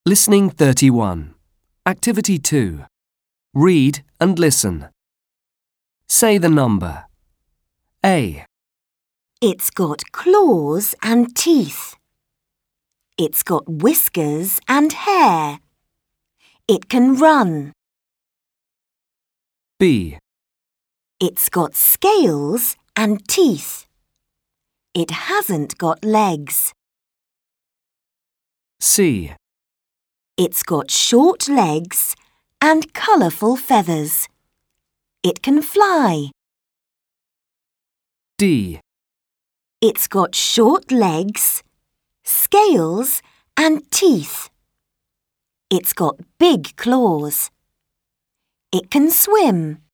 Listening 31. Activity 2. Read and listen. Say the number. A, It's got claws and teeth. It's got whiskers and hair. It can run. B, It's got scales and teeth. It hasn't got legs. C, It's got short legs and colourful feathers. It can fly. D, It's got short legs, scales and teeth. It's got big claws. It can swim.